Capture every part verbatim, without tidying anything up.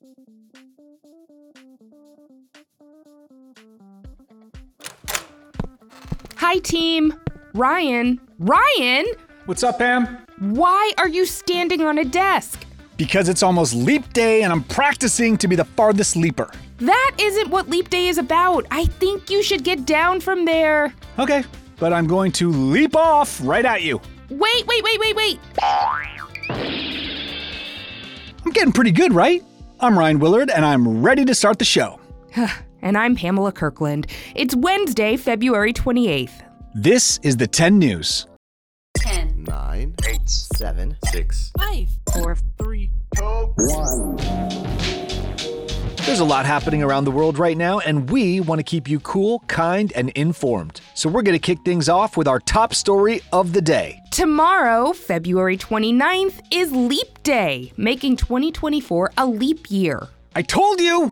Hi, team. Ryan. Ryan? What's up, Pam? Why are you standing on a desk? Because it's almost leap day and I'm practicing to be the farthest leaper. That isn't what leap day is about. I think you should get down from there. Okay, but I'm going to leap off right at you. Wait, wait, wait, wait, wait. I'm getting pretty good, right? I'm Ryan Willard, and I'm ready to start the show. And I'm Pamela Kirkland. It's Wednesday, February twenty-eighth. This is the ten News. ten, nine, eight, seven, six, five, four, three, two, one. There's a lot happening around the world right now, and we want to keep you cool, kind, and informed. So we're going to kick things off with our top story of the day. Tomorrow, February twenty-ninth, is Leap Day, making twenty twenty-four a leap year. I told you!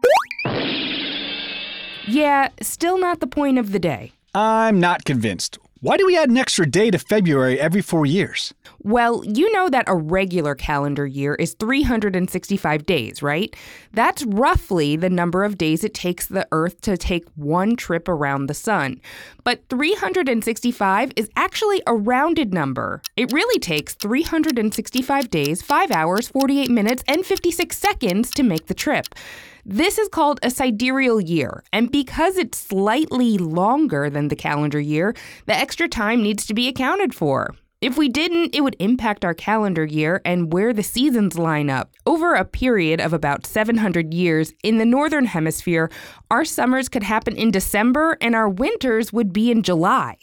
Yeah, still not the point of the day. I'm not convinced. Why do we add an extra day to February every four years? Well, you know that a regular calendar year is three hundred sixty-five days, right? That's roughly the number of days it takes the Earth to take one trip around the sun. But three hundred sixty-five is actually a rounded number. It really takes three hundred sixty-five days, five hours, forty-eight minutes, and fifty-six seconds to make the trip. This is called a sidereal year, and because it's slightly longer than the calendar year, the extra time needs to be accounted for. If we didn't, it would impact our calendar year and where the seasons line up. Over a period of about seven hundred years, in the Northern Hemisphere, our summers could happen in December and our winters would be in July.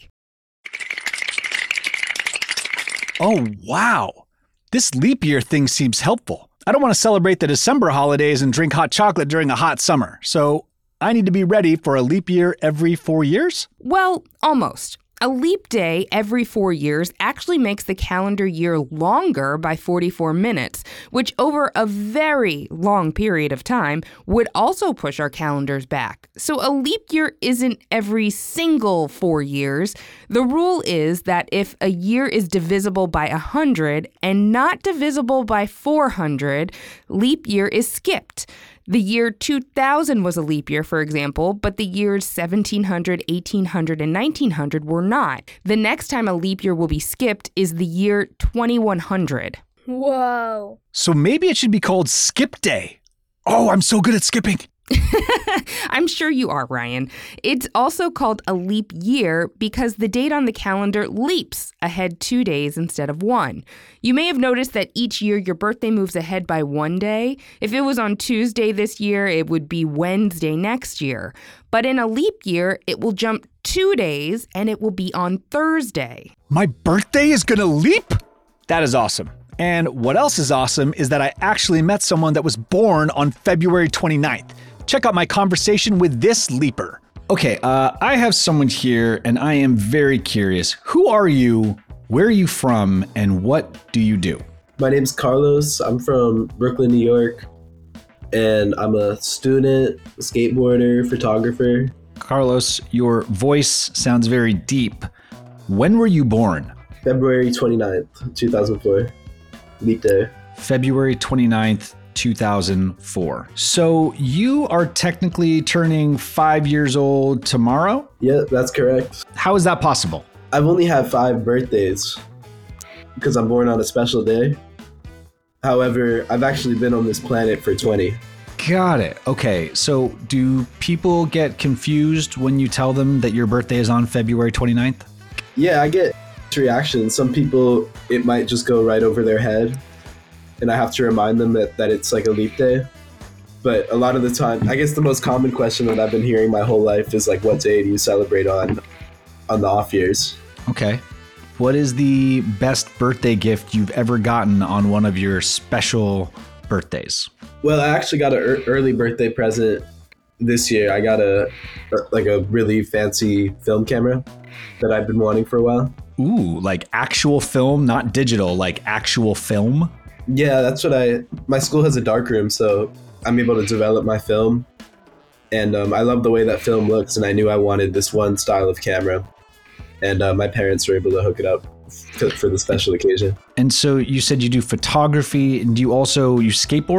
Oh, wow. This leap year thing seems helpful. I don't want to celebrate the December holidays and drink hot chocolate during a hot summer, so I need to be ready for a leap year every four years? Well, almost. A leap day every four years actually makes the calendar year longer by forty-four minutes, which over a very long period of time would also push our calendars back. So a leap year isn't every single four years. The rule is that if a year is divisible by one hundred and not divisible by four hundred, leap year is skipped. The year two thousand was a leap year, for example, but the years seventeen hundred, eighteen hundred, and nineteen hundred were not. The next time a leap year will be skipped is the year twenty-one hundred. Whoa. So maybe it should be called Skip Day. Oh, I'm so good at skipping. I'm sure you are, Ryan. It's also called a leap year because the date on the calendar leaps ahead two days instead of one. You may have noticed that each year your birthday moves ahead by one day. If it was on Tuesday this year, it would be Wednesday next year. But in a leap year, it will jump two days and it will be on Thursday. My birthday is gonna leap? That is awesome. And what else is awesome is that I actually met someone that was born on February twenty-ninth. Check out my conversation with this leaper. Okay, uh, I have someone here and I am very curious. Who are you? Where are you from? And what do you do? My name's Carlos. I'm from Brooklyn, New York. And I'm a student, skateboarder, photographer. Carlos, your voice sounds very deep. When were you born? February twenty-ninth, two thousand four. Leap day. February twenty-ninth, two thousand four. So you are technically turning five years old tomorrow? Yeah, that's correct. How is that possible? I've only had five birthdays because I'm born on a special day. However, I've actually been on this planet for twenty. Got it. Okay, so do people get confused when you tell them that your birthday is on February twenty-ninth? Yeah, I get reactions. Some people, it might just go right over their head. And I have to remind them that, that it's like a leap day. But a lot of the time, I guess the most common question that I've been hearing my whole life is like, what day do you celebrate on on the off years? Okay. What is the best birthday gift you've ever gotten on one of your special birthdays? Well, I actually got an er- early birthday present this year. I got a like a really fancy film camera that I've been wanting for a while. Ooh, like actual film, not digital, like actual film? Yeah, that's what I, my school has a darkroom, so I'm able to develop my film. And um, I love the way that film looks, and I knew I wanted this one style of camera. And uh, my parents were able to hook it up f- for the special occasion. And so you said you do photography, and do you also, you skateboard?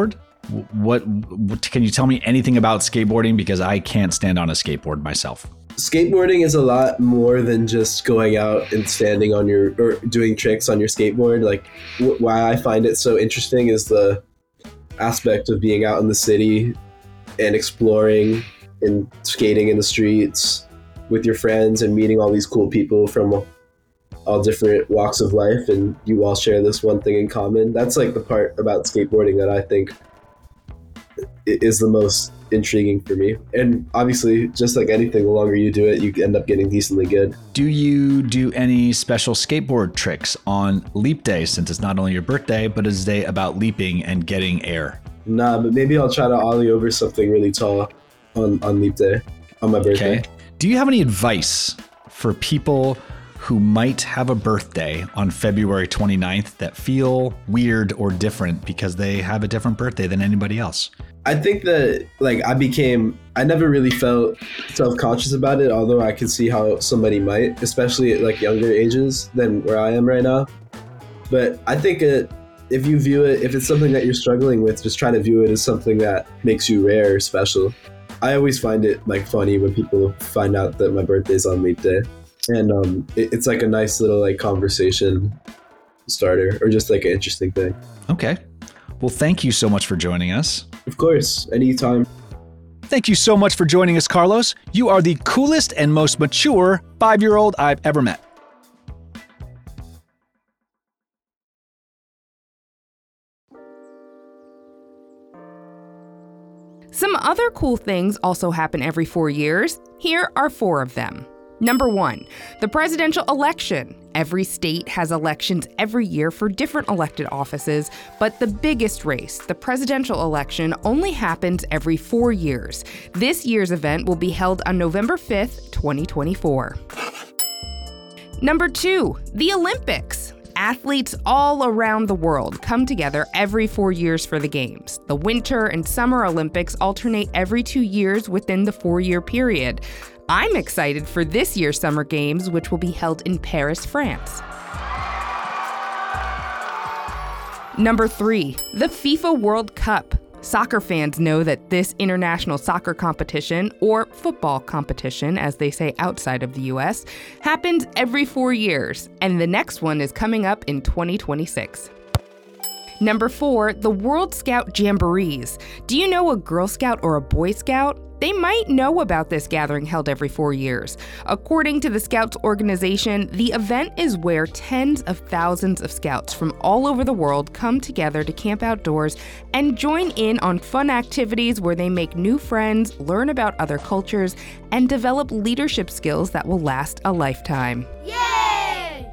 What, what can you tell me anything about skateboarding? Because I can't stand on a skateboard myself. Skateboarding is a lot more than just going out and standing on your or doing tricks on your skateboard. Like wh- why I find it so interesting is the aspect of being out in the city and exploring and skating in the streets with your friends and meeting all these cool people from all different walks of life, and you all share this one thing in common. That's like the part about skateboarding that I think is the most intriguing for me. And obviously, just like anything, the longer you do it, you end up getting decently good. Do you do any special skateboard tricks on Leap Day, since it's not only your birthday, but it's a day about leaping and getting air? Nah, but maybe I'll try to ollie over something really tall on, on Leap Day, on my birthday. Okay. Do you have any advice for people who might have a birthday on February twenty-ninth that feel weird or different because they have a different birthday than anybody else? I think that like I became, I never really felt self-conscious about it, although I could see how somebody might, especially at like younger ages than where I am right now. But I think it, if you view it, if it's something that you're struggling with, just try to view it as something that makes you rare or special. I always find it like funny when people find out that my birthday's on Leap Day. And um, it, it's like a nice little like conversation starter or just like an interesting thing. Okay. Well, thank you so much for joining us. Of course, anytime. Thank you so much for joining us, Carlos. You are the coolest and most mature five-year-old I've ever met. Some other cool things also happen every four years. Here are four of them. Number one, the presidential election. Every state has elections every year for different elected offices, but the biggest race, the presidential election, only happens every four years. This year's event will be held on November fifth, twenty twenty-four. Number two, the Olympics. Athletes all around the world come together every four years for the Games. The Winter and Summer Olympics alternate every two years within the four-year period. I'm excited for this year's Summer Games, which will be held in Paris, France. Number three, the FIFA World Cup. Soccer fans know that this international soccer competition, or football competition as they say outside of the U S, happens every four years, and the next one is coming up in twenty twenty-six. Number four, the World Scout Jamborees. Do you know a Girl Scout or a Boy Scout? They might know about this gathering held every four years. According to the Scouts organization, the event is where tens of thousands of Scouts from all over the world come together to camp outdoors and join in on fun activities where they make new friends, learn about other cultures, and develop leadership skills that will last a lifetime. Yay!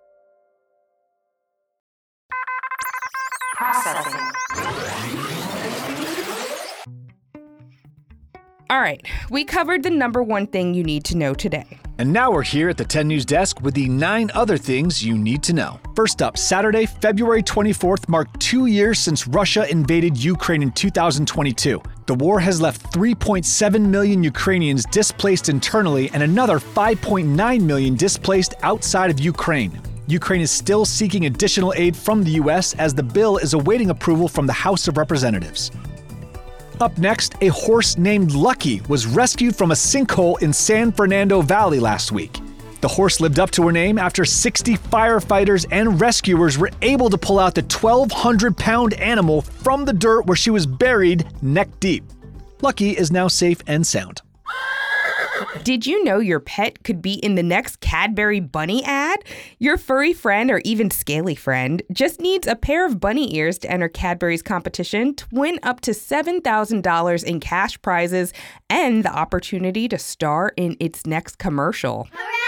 Processing. All right, we covered the number one thing you need to know today. And now we're here at the ten News Desk with the nine other things you need to know. First up, Saturday, February twenty-fourth marked two years since Russia invaded Ukraine in two thousand twenty-two. The war has left three point seven million Ukrainians displaced internally and another five point nine million displaced outside of Ukraine. Ukraine is still seeking additional aid from the U S as the bill is awaiting approval from the House of Representatives. Up next, a horse named Lucky was rescued from a sinkhole in San Fernando Valley last week. The horse lived up to her name after sixty firefighters and rescuers were able to pull out the twelve hundred pound animal from the dirt where she was buried neck deep. Lucky is now safe and sound. Did you know your pet could be in the next Cadbury bunny ad? Your furry friend or even scaly friend just needs a pair of bunny ears to enter Cadbury's competition to win up to seven thousand dollars in cash prizes and the opportunity to star in its next commercial.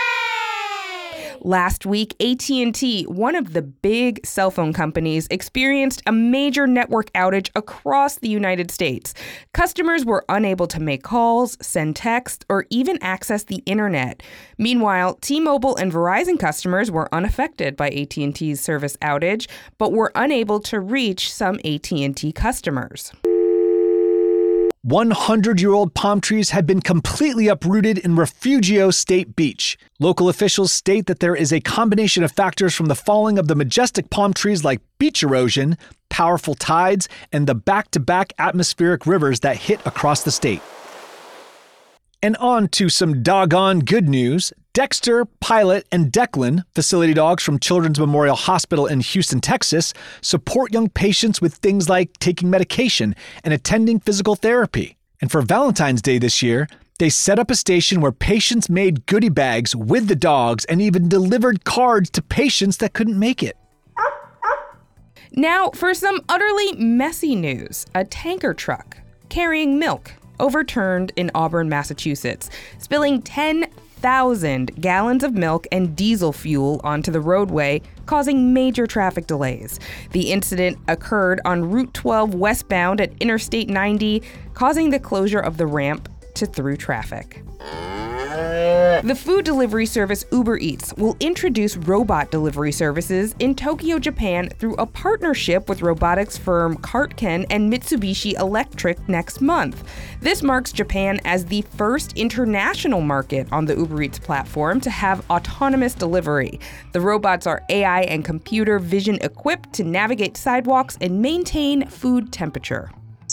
Last week, A T and T, one of the big cell phone companies, experienced a major network outage across the United States. Customers were unable to make calls, send text, or even access the internet. Meanwhile, T-Mobile and Verizon customers were unaffected by A T and T's service outage, but were unable to reach some A T and T customers. hundred-year-old palm trees had been completely uprooted in Refugio State Beach. Local officials state that there is a combination of factors from the falling of the majestic palm trees like beach erosion, powerful tides, and the back-to-back atmospheric rivers that hit across the state. And on to some doggone good news. Dexter, Pilot, and Declan, facility dogs from Children's Memorial Hospital in Houston, Texas, support young patients with things like taking medication and attending physical therapy. And for Valentine's Day this year, they set up a station where patients made goodie bags with the dogs and even delivered cards to patients that couldn't make it. Now, for some utterly messy news, a tanker truck carrying milk overturned in Auburn, Massachusetts, spilling ten thousand gallons of milk and diesel fuel onto the roadway, causing major traffic delays. The incident occurred on Route twelve westbound at Interstate ninety, causing the closure of the ramp to through traffic. The food delivery service Uber Eats will introduce robot delivery services in Tokyo, Japan through a partnership with robotics firm Cartken and Mitsubishi Electric next month. This marks Japan as the first international market on the Uber Eats platform to have autonomous delivery. The robots are A I and computer vision equipped to navigate sidewalks and maintain food temperature.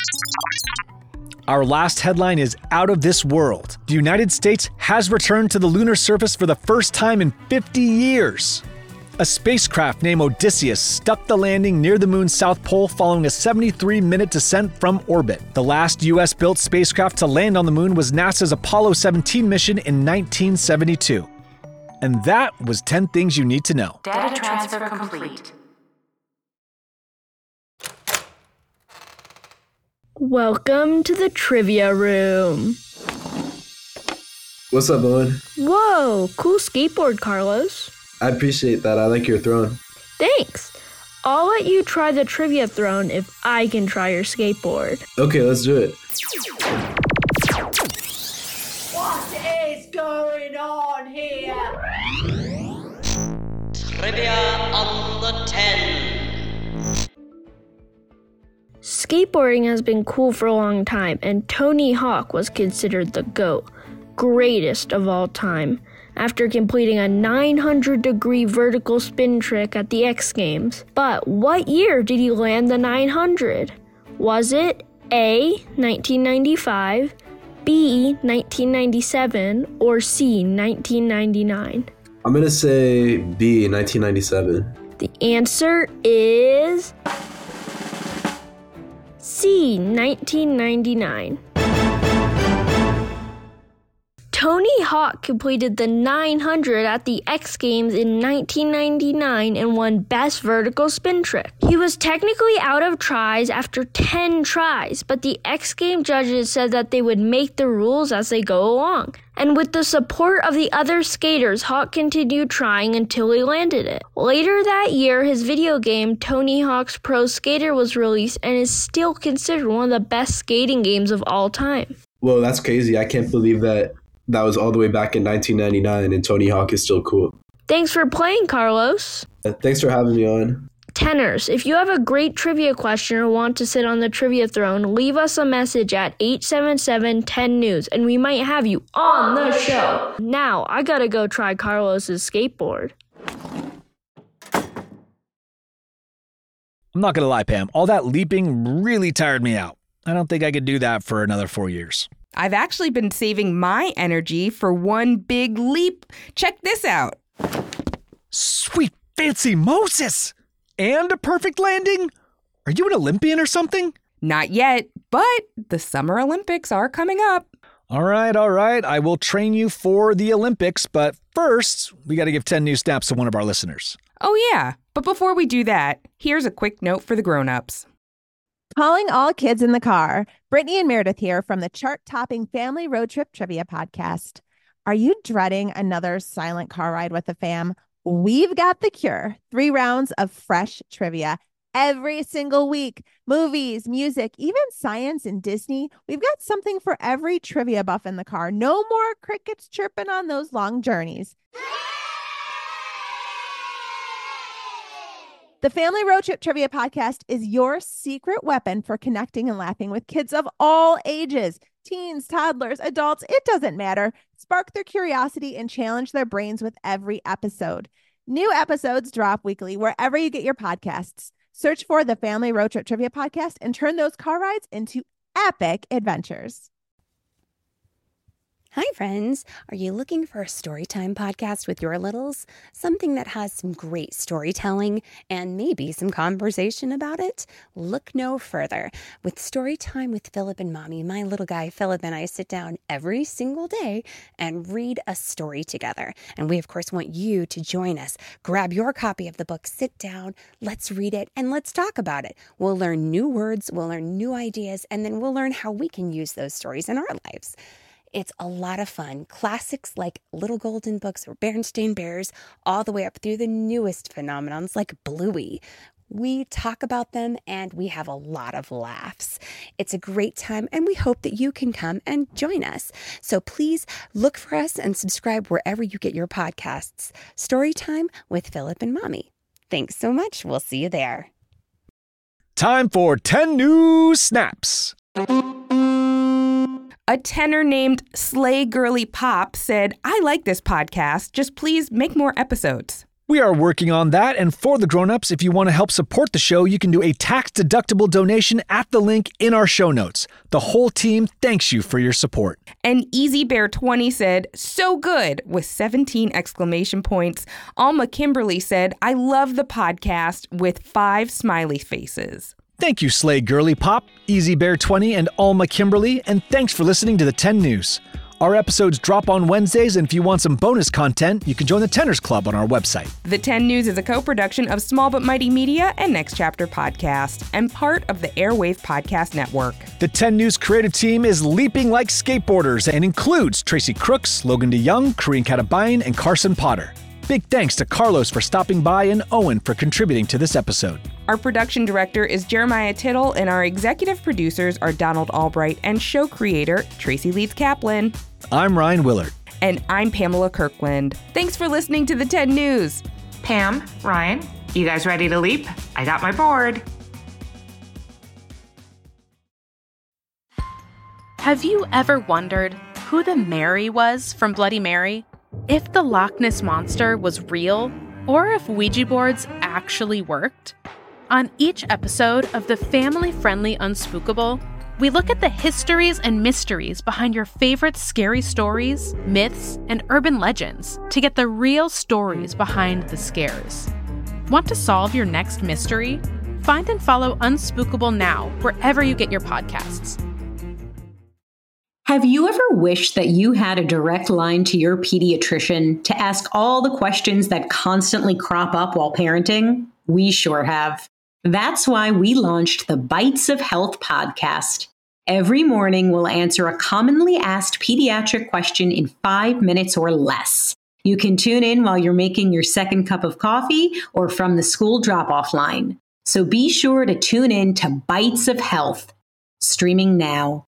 Our last headline is out of this world. The United States has returned to the lunar surface for the first time in fifty years. A spacecraft named Odysseus stuck the landing near the moon's south pole following a seventy-three minute descent from orbit. The last U S-built spacecraft to land on the moon was NASA's Apollo seventeen mission in nineteen seventy-two. And that was ten things you need to know. Data transfer complete. Welcome to the trivia room. What's up, Owen? Whoa, cool skateboard, Carlos. I appreciate that. I like your throne. Thanks. I'll let you try the trivia throne if I can try your skateboard. Okay, let's do it. What is going on here? Trivia on the ten. Skateboarding has been cool for a long time, and Tony Hawk was considered the GOAT, greatest of all time, after completing a nine hundred degree vertical spin trick at the X Games. But what year did he land the nine hundred? Was it A, nineteen ninety-five, B, nineteen ninety-seven, or C, nineteen ninety-nine? I'm gonna say B, nineteen ninety-seven. The answer is C, nineteen ninety-nine. Tony Hawk completed the nine hundred at the X Games in nineteen ninety-nine and won Best Vertical Spin Trick. He was technically out of tries after ten tries, but the X Games judges said that they would make the rules as they go along. And with the support of the other skaters, Hawk continued trying until he landed it. Later that year, his video game, Tony Hawk's Pro Skater, was released and is still considered one of the best skating games of all time. Whoa, that's crazy. I can't believe that that was all the way back in nineteen ninety-nine and Tony Hawk is still cool. Thanks for playing, Carlos. Uh, thanks for having me on. Tenors, if you have a great trivia question or want to sit on the trivia throne, leave us a message at eight seven seven, ten news and we might have you on the show. Now, I gotta go try Carlos's skateboard. I'm not gonna lie, Pam. All that leaping really tired me out. I don't think I could do that for another four years. I've actually been saving my energy for one big leap. Check this out. Sweet fancy Moses! And a perfect landing? Are you an Olympian or something? Not yet, but the Summer Olympics are coming up. All right, all right. I will train you for the Olympics, but first, we got to give ten new snaps to one of our listeners. Oh yeah, but before we do that, here's a quick note for the grown-ups. Calling all kids in the car. Brittany and Meredith here from the chart-topping Family Road Trip Trivia Podcast. Are you dreading another silent car ride with the fam? We've got the cure. Three rounds of fresh trivia every single week. Movies, music, even science and Disney. We've got something for every trivia buff in the car. No more crickets chirping on those long journeys. The Family Road Trip Trivia Podcast is your secret weapon for connecting and laughing with kids of all ages. Teens, toddlers, adults, it doesn't matter. Spark their curiosity and challenge their brains with every episode. New episodes drop weekly wherever you get your podcasts. Search for the Family Road Trip Trivia Podcast and turn those car rides into epic adventures. Hi, friends. Are you looking for a storytime podcast with your littles? Something that has some great storytelling and maybe some conversation about it? Look no further. With Storytime with Philip and Mommy, my little guy Philip and I sit down every single day and read a story together. And we, of course, want you to join us. Grab your copy of the book, sit down, let's read it, and let's talk about it. We'll learn new words, we'll learn new ideas, and then we'll learn how we can use those stories in our lives. It's a lot of fun. Classics like Little Golden Books or Berenstain Bears, all the way up through the newest phenomenons like Bluey. We talk about them and we have a lot of laughs. It's a great time and we hope that you can come and join us. So please look for us and subscribe wherever you get your podcasts. Storytime with Philip and Mommy. Thanks so much. We'll see you there. Time for ten new snaps. A tenor named Slay Girly Pop said, I like this podcast. Just please make more episodes. We are working on that, and for the grown-ups, if you want to help support the show, you can do a tax-deductible donation at the link in our show notes. The whole team thanks you for your support. And Easy Bear twenty said, so good, with seventeen exclamation points. Alma Kimberly said, I love the podcast, with five smiley faces. Thank you, Slay Girly Pop, Easy Bear twenty, and Alma Kimberly, and thanks for listening to the ten News. Our episodes drop on Wednesdays, and if you want some bonus content, you can join the Tenors Club on our website. The ten News is a co-production of Small But Mighty Media and Next Chapter Podcast, and part of the Airwave Podcast Network. The ten News creative team is leaping like skateboarders and includes Tracy Crooks, Logan DeYoung, Karine Katabayan, and Carson Potter. Big thanks to Carlos for stopping by and Owen for contributing to this episode. Our production director is Jeremiah Tittle, and our executive producers are Donald Albright and show creator Tracy Leeds Kaplan. I'm Ryan Willard. And I'm Pamela Kirkland. Thanks for listening to the ten News. Pam, Ryan, you guys ready to leap? I got my board. Have you ever wondered who the Mary was from Bloody Mary? If the Loch Ness Monster was real, or if Ouija boards actually worked? On each episode of the family-friendly Unspookable, we look at the histories and mysteries behind your favorite scary stories, myths, and urban legends to get the real stories behind the scares. Want to solve your next mystery? Find and follow Unspookable now wherever you get your podcasts. Have you ever wished that you had a direct line to your pediatrician to ask all the questions that constantly crop up while parenting? We sure have. That's why we launched the Bites of Health podcast. Every morning, we'll answer a commonly asked pediatric question in five minutes or less. You can tune in while you're making your second cup of coffee or from the school drop-off line. So be sure to tune in to Bites of Health, streaming now.